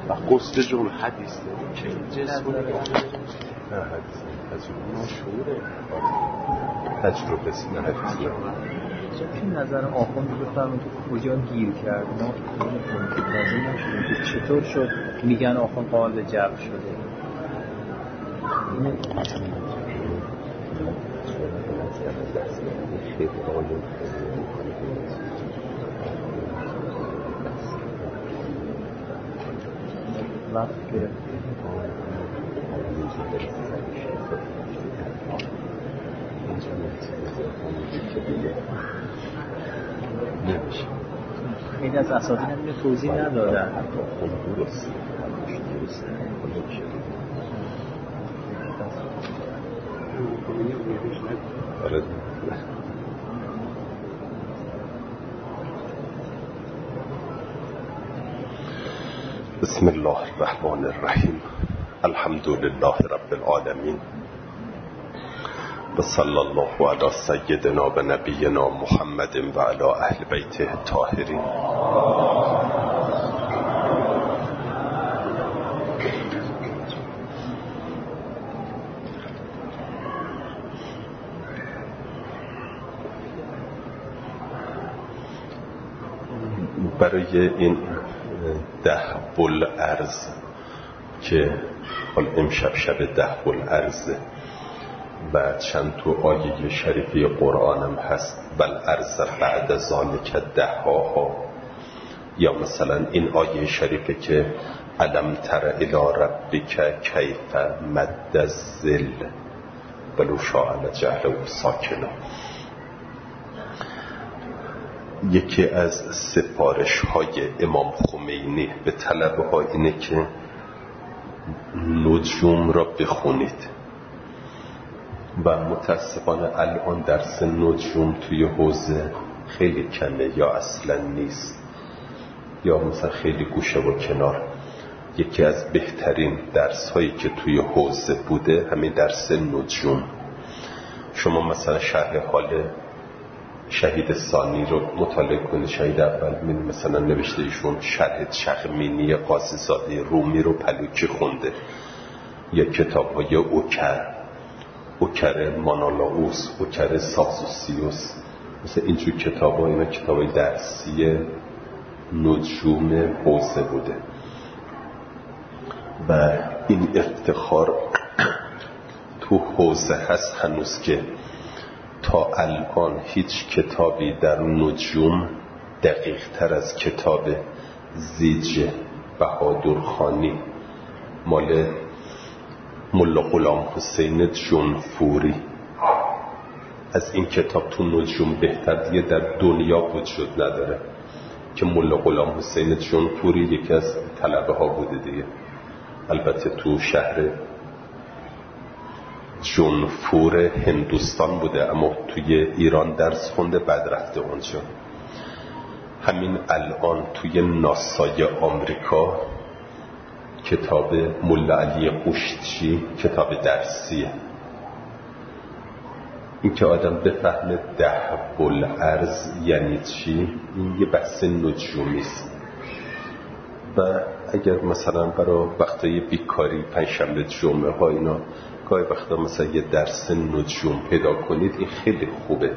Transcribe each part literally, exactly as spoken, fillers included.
و قصد جون حدیث داریم جسم نه حدیث تجربه تجربه سینه حدیث چه نظر آخوند بفرمایید که کجا گیر کرد ما متوجه نشدیم که چطور شد میگن آخوند قائل به جبر شده وقت گرفت نمیشه خیلی از اساتید هم اینو توضیح ندادن خب درست درست بسم الله الرحمن الرحیم الحمد لله رب العالمین و صلی الله علی سیدنا و نبینا محمد و علی اهل بیته الطاهرین. برای این ده بلعرض که حال امشب شب ده بلعرض و چند تو آیه شریفی قرآنم هست بل عرض بعد ذالک دهها ها، یا مثلا این آیه شریفه که الم تر الی ربک کیف مد الظل ولو شاء لجعله ساکنا. یکی از سفارش های امام خمینی به طلبه ها اینه که نجوم را بخونید و متاسفانه الان درس نجوم توی حوزه خیلی کمه یا اصلا نیست یا مثلا خیلی گوشه و کنار. یکی از بهترین درس هایی که توی حوزه بوده همین درس نجوم. شما مثلا شرح حال شهید ثانی رو مطالعه کنید. شهید اول من مثلا نوشته ایشون شرح چخمینی قاضی زاده رومی رو پلوکی خونده، یا کتاب های اوکر اوکر مانالاوس، اوکر ساکسوسیوس، مثلا اینجور کتاب ها اینا کتاب های درسی نجوم حوزه بوده و این افتخار تو حوزه هست هنوز که تا الان هیچ کتابی در نجوم دقیق تر از کتاب زیج بهادرخانی مال ملا غلام حسین جنفوری از این کتاب تو نجوم بهتر دیگه در دنیا وجود نداره، که ملا غلام حسین جنفوری یکی از طلبه ها بوده دیگه، البته تو شهر جنفور هندوستان بوده اما توی ایران درس خونده بعد رفته اونجا. همین الان توی ناسای آمریکا کتاب ملا علی قشتی کتاب درسیه. این که آدم بفهمه ده بلعرض یعنی چی، این یه بحث نجومی است. و اگر مثلا برای وقتای بیکاری پنجشنبه جمعه ها اینا گاهی وقتا مثلا یه درس نجوم پیدا کنید این خیلی خوبه.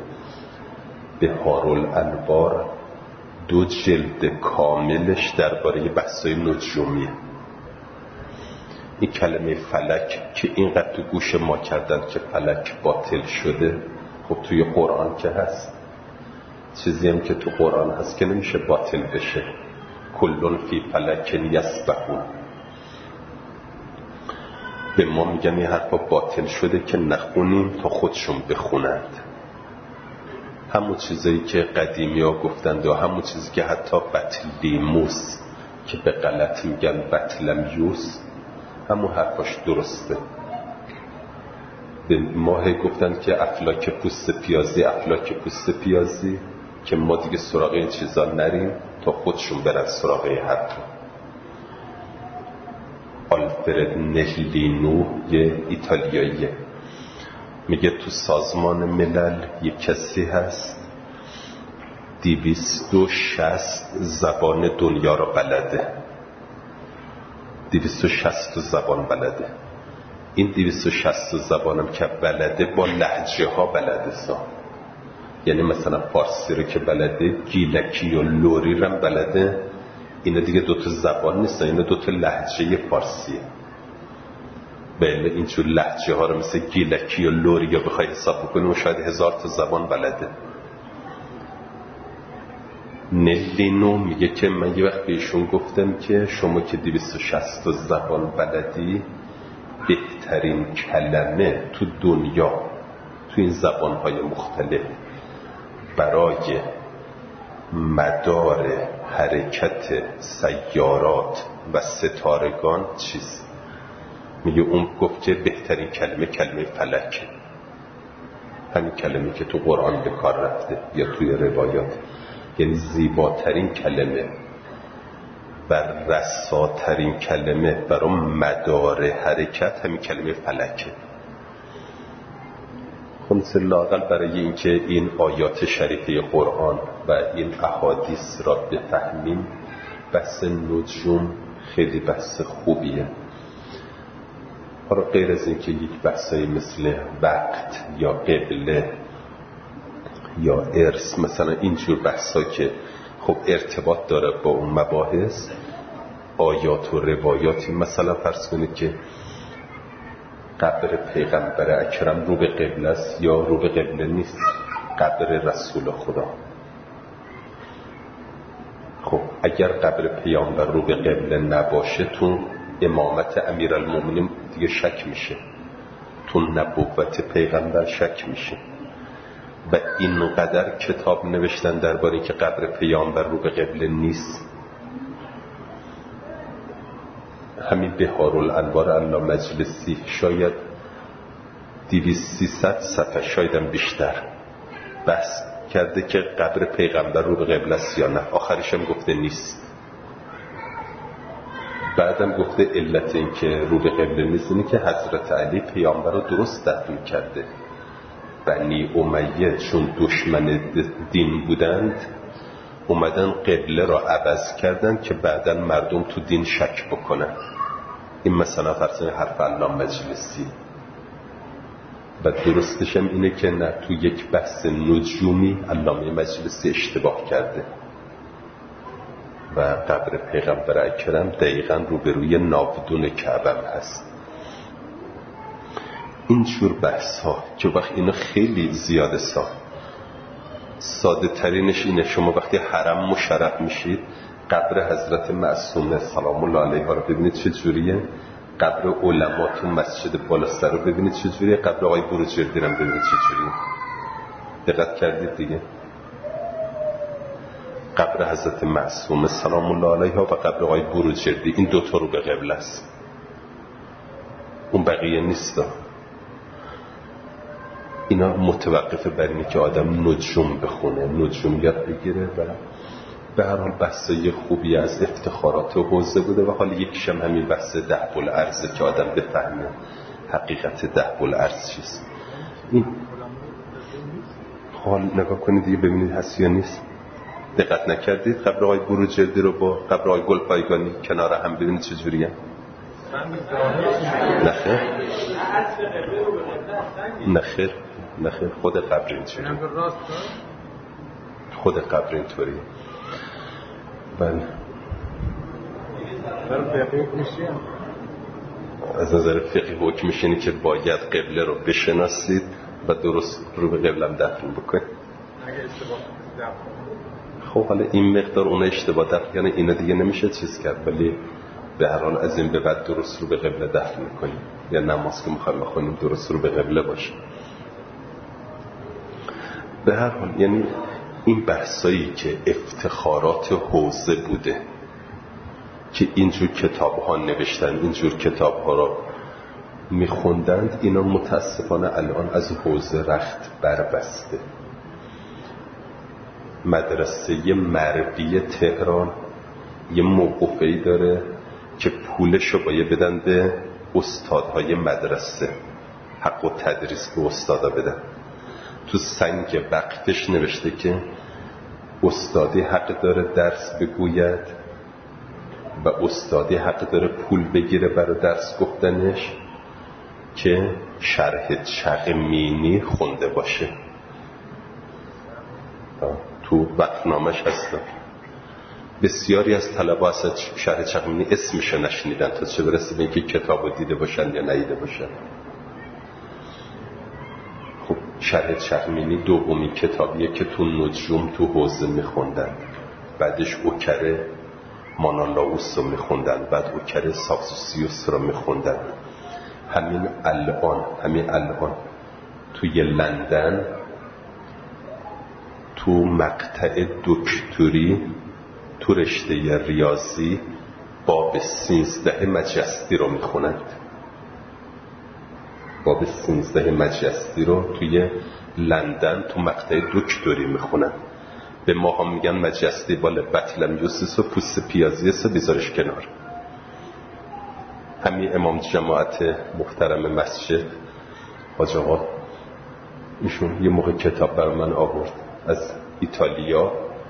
بهارالانوار دو جلد کاملش درباره بحثای نجومیه. این کلمه فلک که اینقدر تو گوش ما کردن که فلک باطل شده، خب توی قرآن که هست، چیزی هم که تو قرآن هست که نمیشه باطل بشه. کلون فی فلک یسبحون. به ما میگن این حرفا باطل شده که نخونیم تا خودشون بخونند. همون چیزایی که قدیمی ها گفتند و همون چیزی که حتی بطلیموس که به غلط میگن بطلمیوس همون حرفاش درسته. به ما گفتند که افلاک پوست پیازی افلاک پوست پیازی، که ما دیگه سراغ این چیزا نریم تا خودشون برن سراغ این حرفا. آلفرد نهلینو یه ایتالیاییه، میگه تو سازمان ملل یه کسی هست دویست و شصت زبان دنیا رو بلده. دویست و شصت زبان بلده. این دویست و شصت زبانم که بلده با لهجه ها بلده سا، یعنی مثلا فارسی رو که بلده، گیلکی و لوری رو بلده. اینا دیگه دوتا زبان نیستن، اینا دوتا لهجه فارسیه. بله اینجور لهجه ها رو مثل گیلکی و لوری یا بخوای حساب بکنیم و شاید هزار تا زبان بلده. نلینو میگه که من یه وقت بهشون گفتم که شما که دویست و شصت زبان بلدی، بهترین کلمه تو دنیا تو این زبانهای مختلف برای مدار حرکت سیارات و ستارگان چیست؟ میگه اون گفت که بهترین کلمه کلمه فلکه، همین کلمه که تو قرآن به کار رفته یا توی روایات، یعنی زیباترین کلمه و رساترین کلمه برای مدار حرکت همین کلمه فلکه. خلاصه لااقل برای اینکه این آیات شریفه قرآن و این احادیث را بفهمیم، بحث نجوم خیلی بحث خوبیه. حالا غیر از اینکه یک بحثایی مثل وقت یا قبله یا ارث، مثلا اینجور بحثا که خب ارتباط داره با اون مباحث، آیات و روایاتی، مثلا فرض کنید که قبر پیغمبر اکرم رو به قبله است یا رو به قبله نیست، قبر رسول خدا. خب اگر قبر پیامبر رو به قبله نباشه، تو امامت امیرالمومنین دیگه شک میشه، تو نبوت پیغمبر شک میشه. و اینقدر کتاب نوشتن درباره که قبر پیامبر رو به قبله نیست. همین بهارالانوار علامه مجلسی شاید دویست سیصد صفحه، شاید هم بیشتر بحث کرده که قبر پیغمبر رو به قبله است یا نه. آخرش هم گفته نیست. بعدم گفته علت این که رو به قبله نیست اینه که حضرت علی پیامبر رو درست دفن کرده. بنی امیه چون دشمن دین بودند، اومدن قبله را عوض کردن که بعدن مردم تو دین شک بکنن. این مثلا فرض حرف علامه مجلسی. و درستش هم اینه که نه، تو یک بحث نجومی علامه مجلسی اشتباه کرده و قبر پیغمبر اکرم دقیقاً روبروی ناودون کعبه هست. اینجور بحث ها که وقت اینا خیلی زیاده سا ساده ترینش اینه، شما وقتی حرم مشرف میشید قبر حضرت معصومه سلام الله علیها رو ببینید چه جوریه، قبر علما تو مسجد بالاستر رو ببینید چه جوریه، قبر آقای بروجردی رو ببینید چه جوریه. دقت کردید دیگه؟ قبر حضرت معصومه سلام الله علیها و قبر آقای بروجردی، این دوتا رو به قبله است، اون بقیه نیست. اینا متوقفه بر اینه که آدم نجوم بخونه، نجوم یاد بگیره. و به هر حال بحثای خوبی از افتخارات و حوزه بوده و حالا یکیشم همین بحث دهب الارض که آدم بفهمه حقیقت دهب الارض چیست. این حال نگاه کنید دیگه ببینید هست یا نیست. دقت نکردید قبر آقای بروجردی رو با قبر آقای گلپایگانی کنار هم ببینید چه جوریه؟ نخیر نخیر نخیر خود قبر اینطوری، خود قبر اینطوری. بله از نظر فقهی حکمش اینه که باید قبله رو بشناسید و درست رو به قبله هم دفن بکنید. خب حالا این مقدار اون اشتباه دفن یعنی اینا دیگه نمیشه چیز کرد، ولی به هر حال از این به بعد درست رو به قبله دفن میکنیم یا نماز که میخوایم بخونیم درست رو به قبله باشه. به هر حال یعنی این بحثایی که افتخارات حوزه بوده که اینجور کتاب ها نوشتن، اینجور کتاب ها را میخوندند، اینا متاسفانه الان از حوزه رخت بربسته. مدرسه مروی تهران یه موقوفه‌ای داره که پولشو باید بدن به استادهای مدرسه، حق و تدریس به استادا بدن. تو سنگ وقتش نوشته که استادی حق داره درس بگوید و استادی حق داره پول بگیره برای درس گفتنش که شرح چقمینی خونده باشه. تو وقتنامش هست بسیاری از طلبه اصلا شرح چقمینی اسمشو نشنیدن تا چه برسه به اینکه کتابو دیده باشن یا ندیده باشن. خب شرح چقمینی دومی کتابیه که تو نجوم تو حوزه میخوندن، بعدش اوکره مانالاوس رو میخوندن، بعد اوکره ساکسوسیوس رو میخوندن. همین الان همین الان توی لندن تو مقطع دکتری تو رشته ریاضی باب سیزده مجستی رو میخونند. باب سیزده مجستی رو توی لندن تو مقطع دکتری میخونند. به ما هم میگن مجستی بال بطلم یوسیس و پوست پیازیس و بیزارش کنار. همین امام جماعت محترم مسجد حاج آقا ایشون یه موقع کتاب بر من آورد از ایتالیا،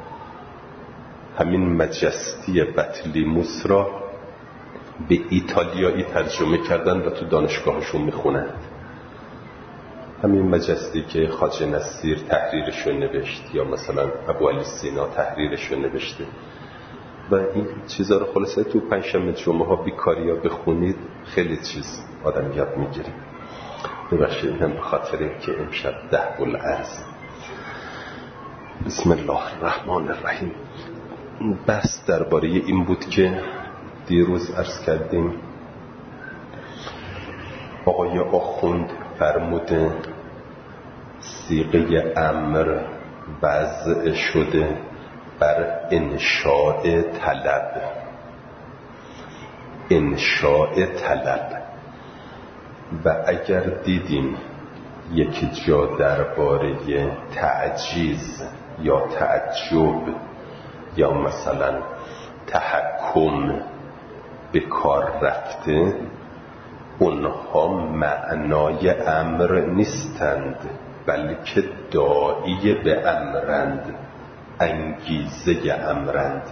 همین مجستی بطلیموس را به ایتالیایی ترجمه کردن و تو دانشگاهشون میخونند. همین مجستی که خواجه نصیر تحریرشو نوشت یا مثلا ابو علی سینا تحریرشو نوشته و این چیزا رو خلاصه تو پنجشنبه جمعه ها بیکاری ها بخونید خیلی چیز آدم یاد میگیره. ببخشید اینم به خاطر که امشب ده الارض. بسم الله الرحمن الرحیم. بحث درباره این بود که دیروز عرض کردیم آقای آخوند فرموده صیغه امر وضع شده بر انشاء طلب. انشاء طلب. و اگر دیدیم یک جا درباره تعجیز یا تعجب یا مثلا تحکم به کار رفته، اونها معنای امر نیستند بلکه داعی به امرند، انگیزه امرند.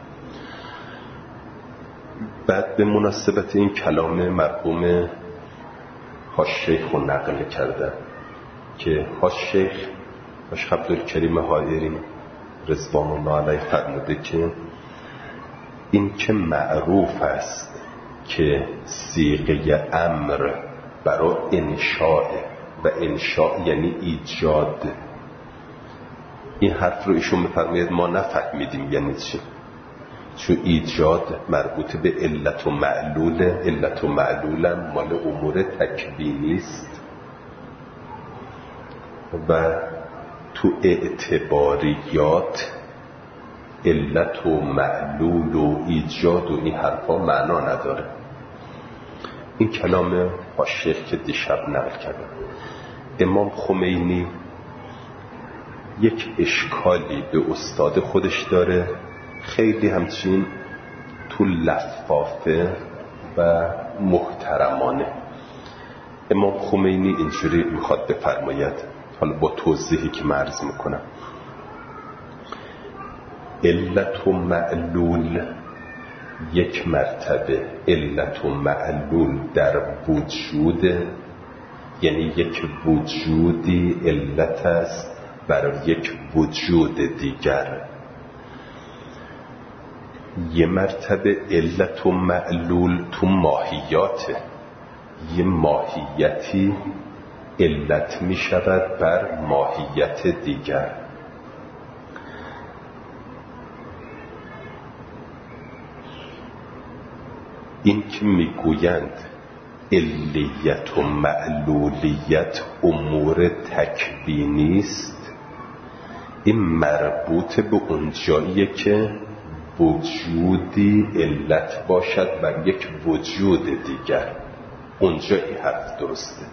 بعد به مناسبت این کلام مرحوم حاج شیخ رو نقل کردن که حاج شیخ حاج عبدالکریم حائری رضوان الله علیه فرموده که این که معروف است که صیغه امر برای انشاء و انشاء یعنی ایجاد. این حرف رو ایشون میفرماید ما نفهمیدیم یعنی چی، چون ایجاد مربوط به علت و معلول، علت و معلولم مال امور تکوینی است و تو اعتباریات علت و معلول و ایجاد و این حرفا معنا نداره. این کلام حاج شیخ که دیشب نقل کردم. امام خمینی یک اشکالی به استاد خودش داره، خیلی همچین تو لفافه و محترمانه. امام خمینی اینجوری میخواد بفرماید، حالا با توضیحی که عرض میکنم. علت و معلول یک مرتبه، علت و معلول در وجود، یعنی یک وجودی علت است برای یک وجود دیگر. یه مرتبه علت و معلول تو ماهیاته، یه ماهیتی علت می شود بر ماهیت دیگر. این که میگویند علیت و معلولیت امور تکوینی است، این مربوط به اون جاییه که وجودی علت باشد بر یک وجود دیگر. اونجا این حرف درسته،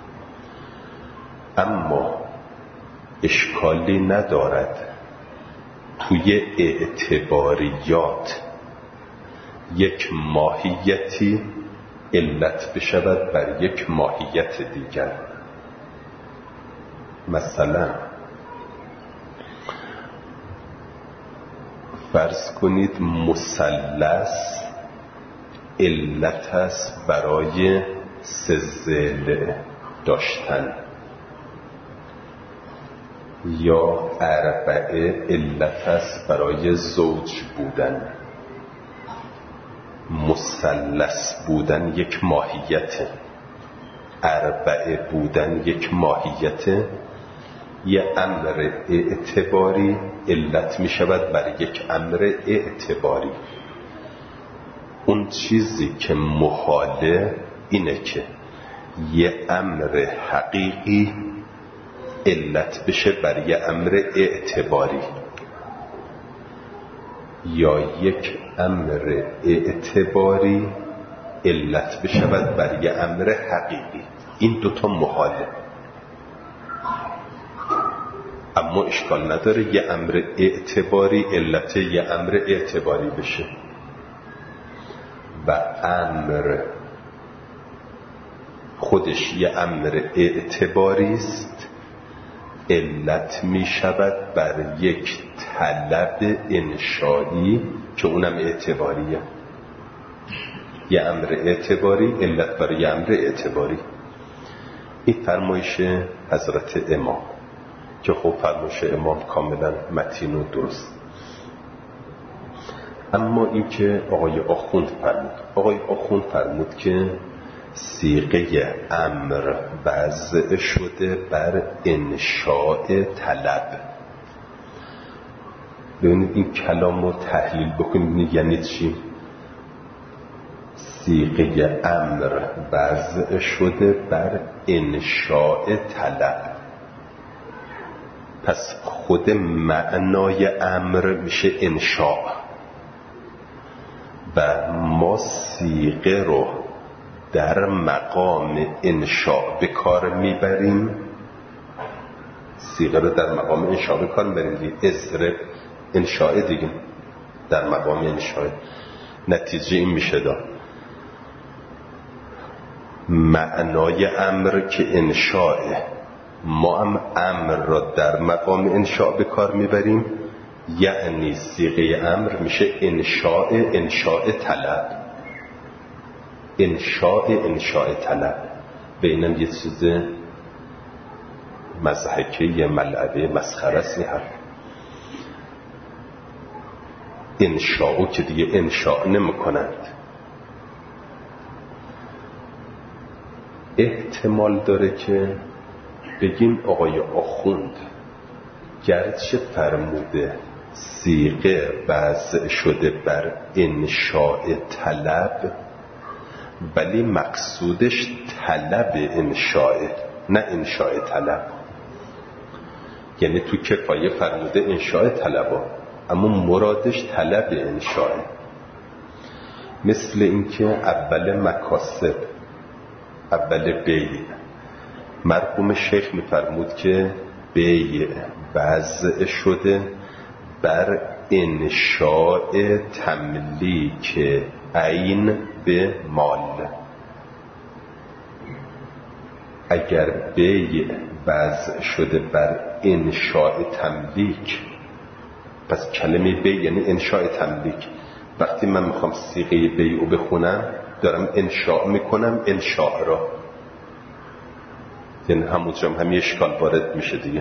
اما اشکالی ندارد توی اعتباریات یک ماهیتی علت بشود بر یک ماهیت دیگر. مثلا فرض کنید مثلث علت است برای سه داشتن، یا اربعه علت است برای زوج بودن. مثلث بودن یک ماهیته، اربعه بودن یک ماهیته. یه امر اعتباری علت می شود بر یک امر اعتباری. اون چیزی که محاله اینه که یه امر حقیقی علت بشه بر یه امر اعتباری، یا یک امر اعتباری علت بشود بر یه امر حقیقی. این دوتا محاله، اما اشکال نداره یه امر اعتباری علت یه امر اعتباری بشه. و امر خودش یه امر اعتباری است، علت می شود بر یک طلب انشایی که اونم اعتباریه. یه امر اعتباری علت برای یه امر اعتباری. این فرمایش حضرت امام که خب فرمایش امام کاملا متین و درست. اما این که آقای آخوند فرمود، آقای آخوند فرمود که صیغه امر وضع شده بر انشاء طلب. ببینید این کلام رو تحلیل بکنید یعنی چی؟ صیغه امر وضع شده بر انشاء طلب، پس خود معنای امر میشه انشاء و ما صیغه رو در مقام انشاء به کار میبریم. صیغه رو در مقام انشاء به کار میبریم. اضرب انشاء دیگه در مقام انشاء. نتیجه این میشه داد معنای امر که انشاء، ما هم امر را در مقام انشاء به کار میبریم، یعنی صیغه امر میشه انشاء انشاء طلب. انشاء انشاء طلب بینم یه چیز مضحکه، یه ملعبه مسخره است. یه حرف انشاء که دیگه انشاء نمی کنند. احتمال داره که بگیم آقای آخوند گرچه فرموده صیغه وضع شده بر انشاء طلب، ولی مقصودش طلب انشاء نه انشاء طلب. یعنی تو کفایه فرموده انشاء طلب اما مرادش طلب انشاء. مثل اینکه اول مکاسب اول بیع، مرحوم شیخ میفرمود که بیع وضع شده بر انشاء تملیک عین به مال. اگر بیع وضع شده بر انشاء تملیک، پس کلمه بیع یعنی انشاء تملیک. وقتی من میخوام صیغه بیع رو بخونم دارم انشاء میکنم انشاء را، یعنی همونجا هم همین اشکال وارد میشه دیگه.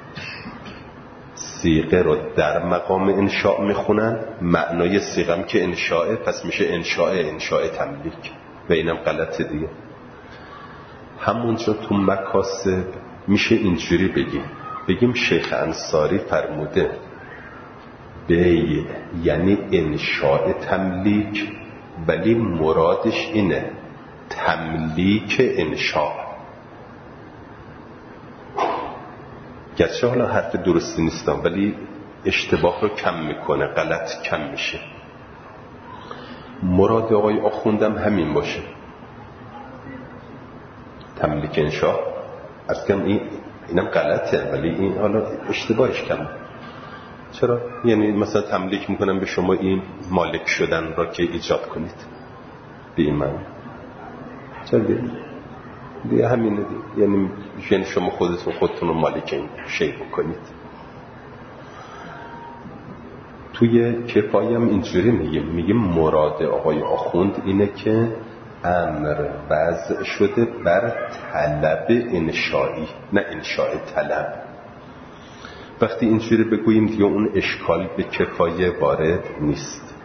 صیغه رو در مقام انشاء میخونن، معنای صیغه هم که انشاء، پس میشه انشاء انشاء تملیک و اینم غلطه دیگه. همونجا تو مکاسب میشه اینجوری بگیم بگیم شیخ انصاری فرموده بیع یعنی انشاء تملیک، ولی مرادش اینه تملیک انشاء. گرچه حالا حرف درستی نیستم ولی اشتباه رو کم میکنه، غلط کم میشه. مراد آقای آخوندم همین باشه، تملیک انشاء. از کم این اینم غلطه ولی این حالا اشتباهش کم. چرا؟ یعنی مثلا تملیک میکنم به شما این مالک شدن را که ایجاد کنید به این معنی. چرا دیگه دیگه همینه دیگه. یعنی یعنی شما خودتون خودتون رو مالک این شی بکنید. توی کفایه هم اینجوری میگه میگه مراد آقای آخوند اینه که امر وضع شده بر طلب انشایی، نه انشاء طلب. وقتی اینجوری بگوییم دیگه اون اشکال به کفایه وارد نیست،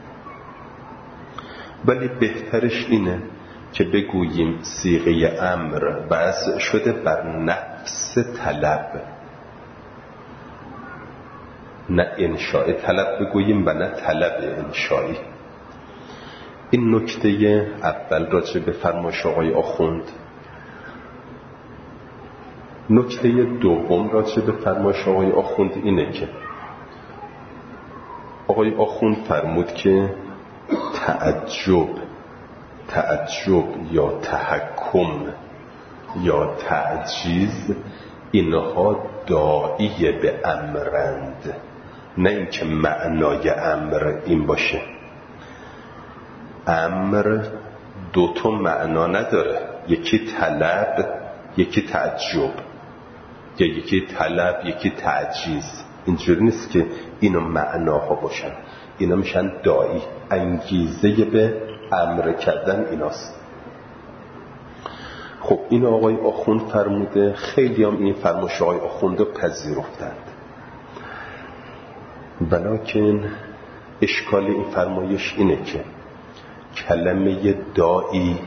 ولی بهترش اینه که بگوییم صیغه امر وضع شده بر نفس طلب، نه انشاء طلب بگوییم و نه طلب انشایی. این نکته اول راجع به فرمایش آقای آخوند. نکته دوم راجع به فرمایش آقای آخوند اینه که آقای آخوند فرمود که تعجب تعجب یا تحکم یا تعجیز اینها داعی به امرند، نه اینکه معنای امر این باشه. امر دو تا معنا نداره، یکی طلب یکی تعجب، یا یکی طلب یکی تعجیز. اینجوری نیست که اینا معناها باشن، اینا میشن داعی، انگیزه به امر کردن ایناست. خب این آقای آخوند فرموده، خیلی هم این فرمایش آقای آخوند رو پذیرفتند، ولیکن اشکال این فرمایش اینه که کلمه داعی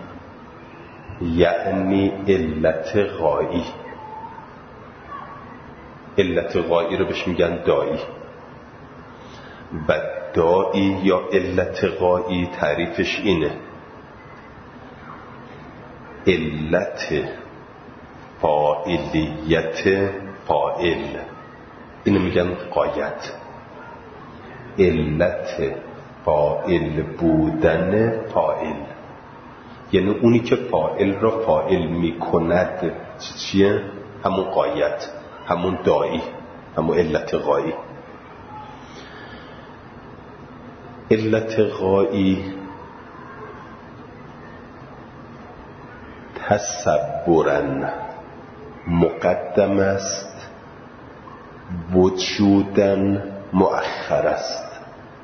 یعنی علت غایی. علت غایی رو بهش میگن داعی، و داعی یا علت غایی تعریفش اینه علت فاعلیت فاعل، اینو میگن غایت، علت فاعل بودن فاعل، یعنی اونی که فاعل را فاعل میکند چیه؟ همون غایت، همون داعی، همون علت غایی. علت غایی تصبراً مقدم است، وجوداً مؤخر است.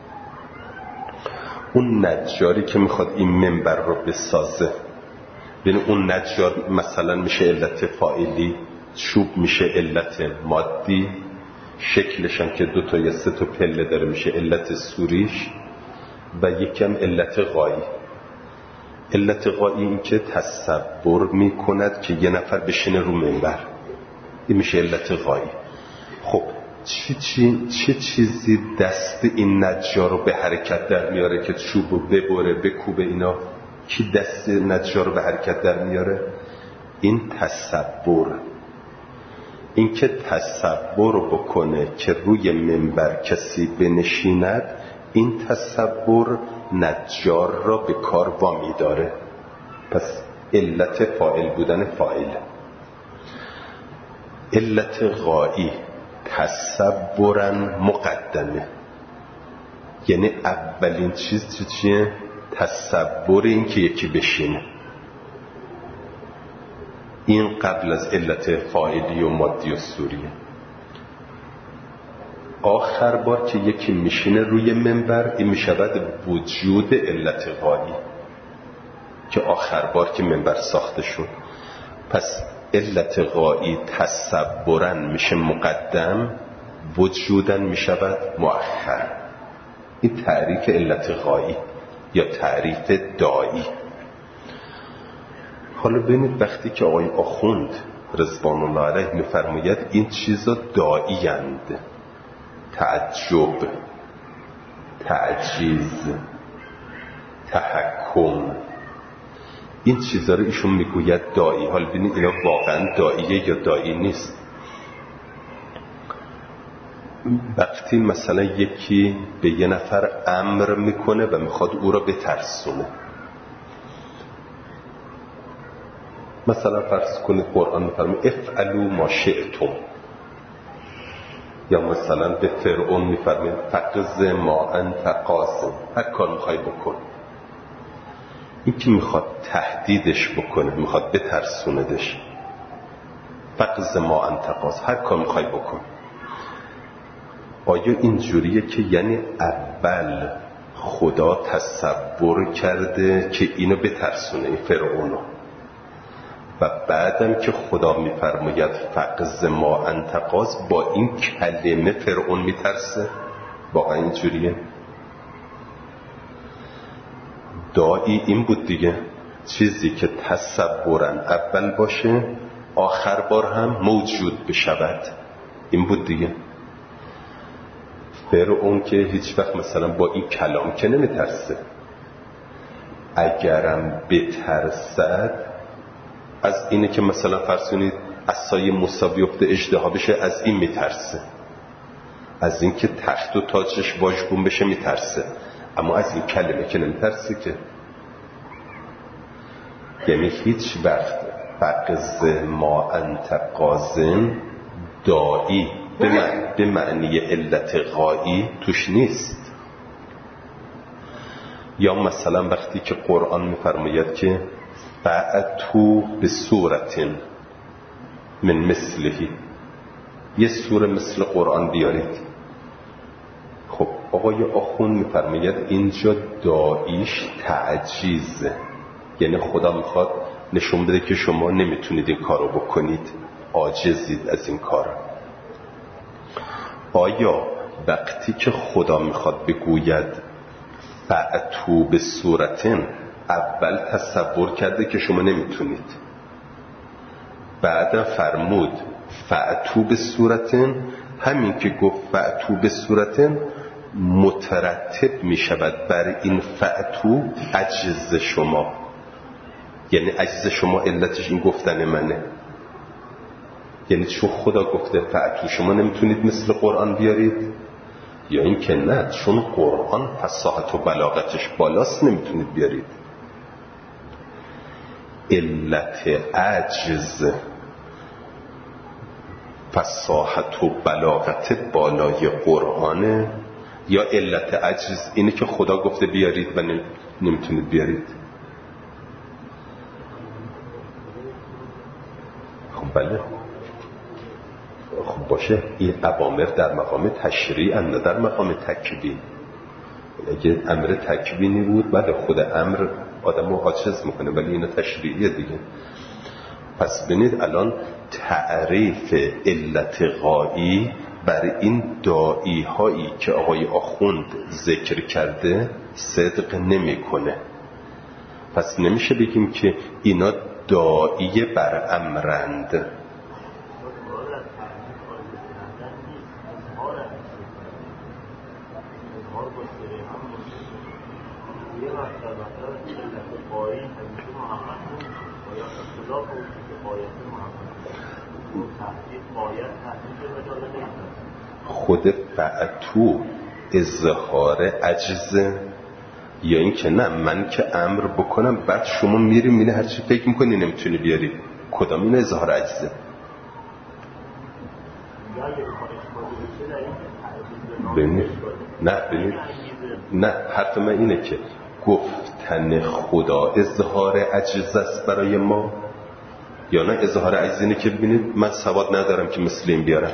اون نجاری که میخواد این منبر رو بسازه، یعنی اون نجار مثلا میشه علت فاعلی، چوب میشه علت مادی، شکلش هم که دو تا یا سه تا پله داره میشه علت سوریش، و یکم علت غایی. علت غایی این که تصور میکند که یه نفر بشینه رو منبر، این میشه علت غایی. خب چی چی چه چیزی دست این نجار رو به حرکت در میاره که چوب رو ببره بکوبه اینا؟ کی دست نجار رو به حرکت در میاره؟ این تصور. این که تصور بکنه که روی منبر کسی بنشیند، این تصور نجار را به کار وامی داره. پس علت فاعل بودن فاعل. علت غایی تصورا مقدمه، یعنی اولین چیز چیه؟ تصور این که یکی بشینه. این قبل از علت فاعلی و مادی و سوریه. آخر بار که یکی میشینه روی منبر، این میشود وجود علت غایی که آخر بار که منبر ساخته شد. پس علت غایی تصورا میشه مقدم، وجودا میشود مؤخر. این تعریف علت غایی یا تعریف داعی. حالا ببینید وقتی که آقای آخوند رضوان الله علیه میفرماید این چیزا داعی اند، تعجب، تعجیز، تحکم، این چیزا رو ایشون میگوید داعی. حالا ببینید اینا واقعا داعیه یا داعی نیست. وقتی مثلا یکی به یه نفر امر میکنه و میخواد او را بترسونه، مثلا فرض کنید قرآن میفرمه افعلوا ما شئتم، یا مثلا به فرعون میفرمه فقز ما انت قاسم، هر کار میخوای بکن. این که میخواد تهدیدش بکنه، میخواد بترسوندش، فقز ما انت قاسم، هر کار میخوای بکن. آیا اینجوریه که یعنی اول خدا تصور کرده که اینو بترسونه، این فرعونو، و بعدم که خدا میفرماید فقز ما انتقاز، با این کلمه فرعون میترسه؟ واقعا اینجوریه؟ داعی این بود دیگه، چیزی که تصورا اول باشه آخر بار هم موجود بشود، این بود دیگه. فرعون که هیچ وقت مثلا با این کلام که نمیترسه، اگرم بترسد از اینه که مثلا فرض عصای موسی بیفته اژدها بشه، از این میترسه، از این که تخت و تاجش واژگون بشه میترسه، اما از این کلمه که نمیترسه که. یعنی هیچ وقت فقز ما انت قازن داعی به معنی علت غایی توش نیست. یا مثلا وقتی که قرآن میفرماید که فأتو به صورت من مثلهی، یه سوره مثل قرآن بیارید. خب آقای آخوند میفرماید اینجا داعیش تعجیزه، یعنی خدا میخواد نشون بده که شما نمیتونید این کارو بکنید، عاجزید از این کار. آیا وقتی که خدا میخواد بگوید فأتو به صورتن، اول تصور کرده که شما نمیتونید، بعد فرمود فأتو به صورتن، همین که گفت فأتو به صورتن مترتب میشود بر این فأتو عجز شما، یعنی عجز شما علتش این گفتن منه. یعنی چون خدا گفته فأتو شما نمیتونید مثل قرآن بیارید، یا این که نه چون قرآن فصاحت و بلاغتش بالاست نمیتونید بیارید. علت عجز فصاحت و بلاغت بالای قرآنه، یا علت عجز اینه که خدا گفته بیارید و نمیتونید بیارید؟ خب بله، خب باشه، این اوامر در مقام تشریع نه در مقام تکوین. اگه امر تکوینی بود بله خود امر آدم رو عاجز میکنه، ولی اینا تشریعیه دیگه. پس ببینید الان تعریف علت غایی بر این داعی هایی که آقای آخوند ذکر کرده صدق نمیکنه. پس نمیشه بگیم که اینا داعی بر امرند. خود فأتو اظهار عجز، یا این که نه من که امر بکنم بعد شما میری میره هرچی فکر میکنی نمیتونی بیاری، کدام این اظهار عجزه؟ ببینید نه ببینید نه حرف من اینه که گفتن خدا اظهار عجز است برای ما، یا نه اظهار عجز اینه که ببینید من سواد ندارم که مثل این بیارم.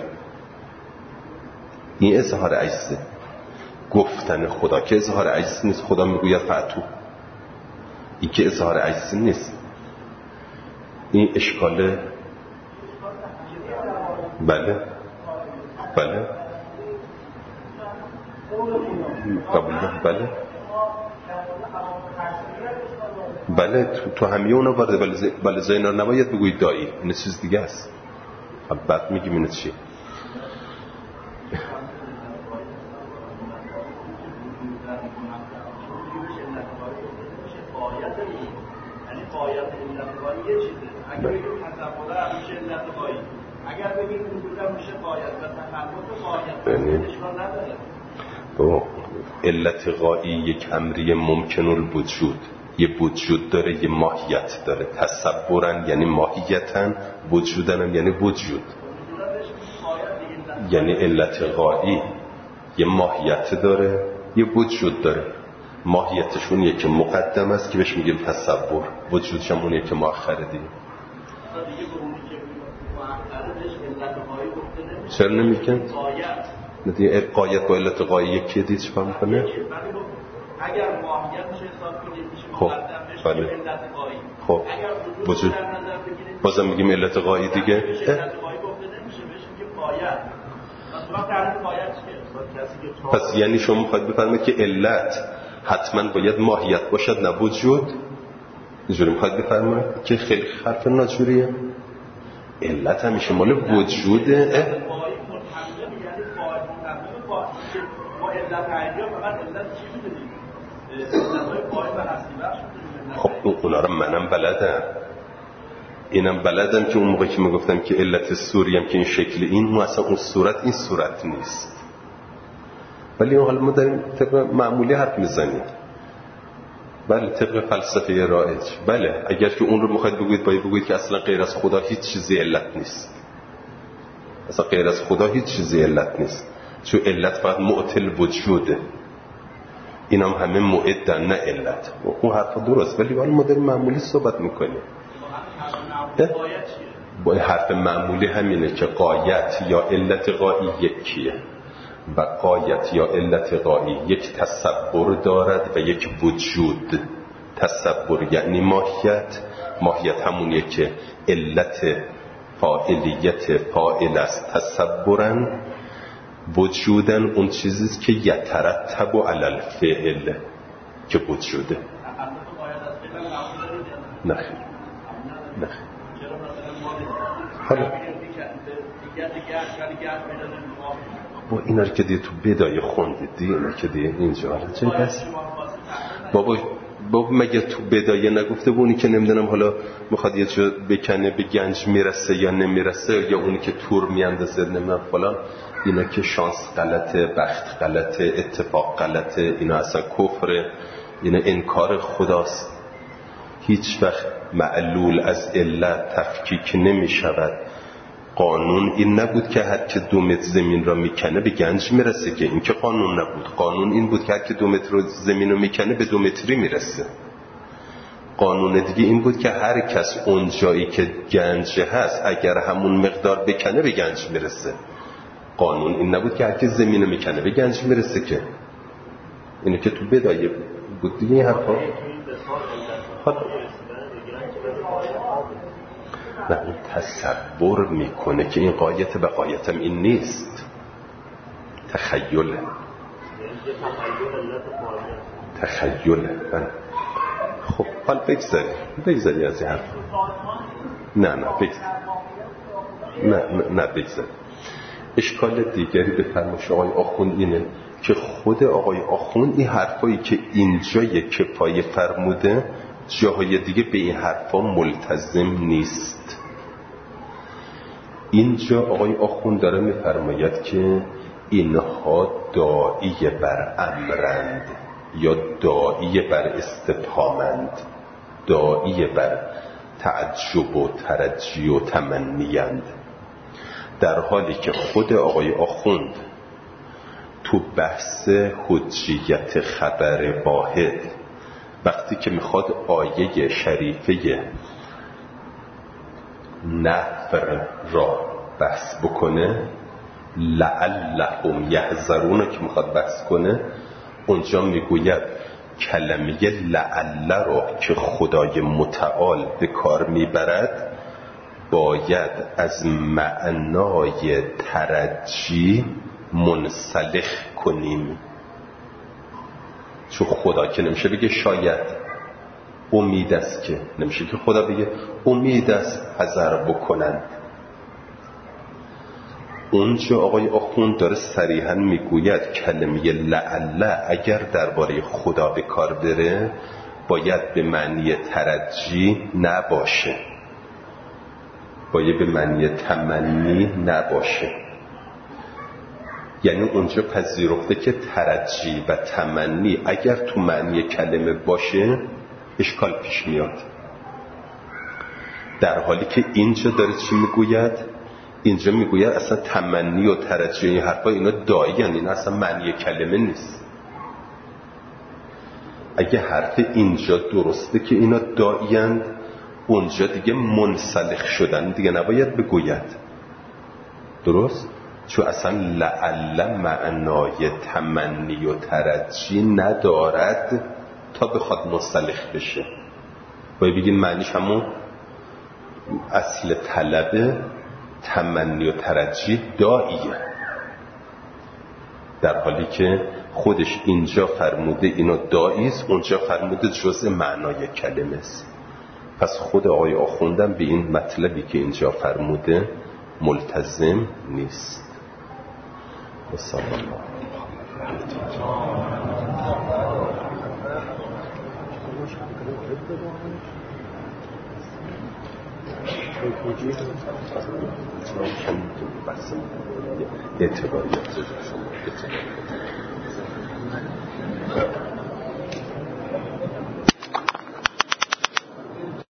این اظهار عجزه. گفتن خدا که اظهار عجز نیست، خدا میگوید فأتو، این که اظهار عجز نیست. این اشکاله. بله بله قبول بله بله تو, تو همیه اونا وارده، بله زینا نباید بگوید دایی، این چیز دیگه است. بعد میگیم این چی؟ اگر بگیم تصوره میشه علت غایی، اگر بگیم وجودم میشه غایت و تخلف غایت، اشکال نداره. با علت غایی یک امری ممکن الوجود، یه وجود داره، یه ماهیت داره. تصورن یعنی ماهیتن، وجودن یعنی وجود، یعنی علت غایی یه ماهیت داره، یه وجود داره. ماهیتشون یکی مقدم است که بهش میگیم تصور، وجودشم اون یکی مؤخره دیگه. چرا نمیگن؟ دیگه قایت با علت قایی یکی دید چیکار میکنه؟ اگر ماهیتش حساب کنید میشه خب مقدمش بله علت قایی. خب اگر وجود در نظر بگیرید بازم میگیم علت قایی دیگه علت قایی گفته نمیشه، بهش میگه قایت. مثلا تعریف قایت چیه؟ پس یعنی شما میخواید بفرمایید که علت حتما باید ماهیت باشد نه وجود؟ اینجوری میخواید بفرمایید که خیلی حرف ناجوریه؟ علت همیشه مال وجوده. خب اونا رو منم بلدم، اینم بلدم که اون موقع که میگفتم که علت سوری هم که این شکل این اصلا اون صورت این صورت نیست. ولی حالا ما داریم طبق معمولی حرف میزنیم. بله طبق فلسفه رایج. بله اگر که اون رو میخواید بگوید باید بگوید که اصلا غیر از خدا هیچ چیزی علت نیست. اصلا غیر از خدا هیچ چیزی علت نیست، چون علت فقط معطل وجوده. اینم هم همه معدن نه علت. اون حرف درست، ولی حالا ما داریم معمولی صحبت میکنیم. با حرف معمولی همینه که قایت یا علت قایی یکیه و قایت یا علت قایی یک تصور دارد و یک وجود. تصور یعنی ماهیت، ماهیت همونیه که علت فاعلیت فاعل است تصورن، وجودن اون چیزیست که یترتب علی الفعل که وجوده. نه نه حالا با اینا رو که دیگه تو بدایه خوندید دیگه، اینا که دیگه اینجا چه بس بابا بابا مگه تو بدایه نگفته بونی که نمیدونم حالا میخواد یه جا بکنه به گنج میرسه یا نمیرسه، یا اونی که تور میاندازه نمیدونم فلان، اینا که شانس غلطه، بخت غلطه، اتفاق غلطه، اینا اصلا کفره، اینا انکار خداست. هیچ وقت معلول از علت تفکیک نمی شود. قانون این نبود که هر که دو متر زمین را میکنه به گنج میرسه، که این که قانون نبود. قانون این بود که هر که دو متر زمین رو میکنه به دو متری میرسه. قانون دیگه این بود که هر کس اون جایی که گنج هست اگر همون مقدار بکنه به گنج میرسه. قانون این نبود که هر که زمین رو میکنه به گنج میرسه، که اینه که تو بدایه بود دیگه. این حرفا نه اون تصور میکنه که این قایت به قایتم این نیست، تخیله تخیله. خب حال بگذاری بگذاری از این حرف. نه نه بگذاری نه نه, نه بگذاری. اشکال دیگری به فرمایش آقای آخوند اینه که خود آقای آخوند این حرفایی که اینجا یک کفایه فرموده جاهای دیگه به این حرفا ملتزم نیست. اینجا آقای آخوند داره میفرماید که اینها داعی بر امرند یا داعی بر استفهامند، داعی بر تعجب و ترجی و تمنیند، در حالی که خود آقای آخوند تو بحث حجیت خبر واحد وقتی که میخواد آیه شریفه نفر را بحث بکنه، لعلهم یحذرون که میخواد بحث کنه، اونجا میگوید کلمه لعل را که خدای متعال به کار میبرد باید از معنای ترجی منسلخ کنیم، چون خدا که نمیشه بگه شاید، امید است که نمیشه که خدا بگه امید است حذر بکنند. اونجا آقای آخوند داره صریحا میگوید کلمه لعل اگر درباره خدا به کار بره باید به معنی ترجی نباشه، باید به معنی تمنی نباشه. یعنی اونجا پذیرفته که ترجی و تمنی اگر تو معنی کلمه باشه اشکال پیش میاد، در حالی که اینجا داره چی میگوید؟ اینجا میگوید اصلا تمنی و ترجی این حرفا اینا داعی هن، اینا اصلا معنی کلمه نیست. اگه حرف اینجا درسته که اینا داعی هن، اونجا دیگه منسلخ شدن دیگه نباید بگوید. درست؟ چون اصلا لعل معنای تمنی و ترجی ندارد تا بخواد مصطلح بشه. باید بگین معنیش همون اصل طلب تمنی و ترجی دائیه، در حالی که خودش اینجا فرموده اینو دائیست، اونجا فرموده جزء معنای کلمه است. پس خود آقای آخوندم به این مطلبی که اینجا فرموده ملتزم نیست. و صلی الله اعتباریت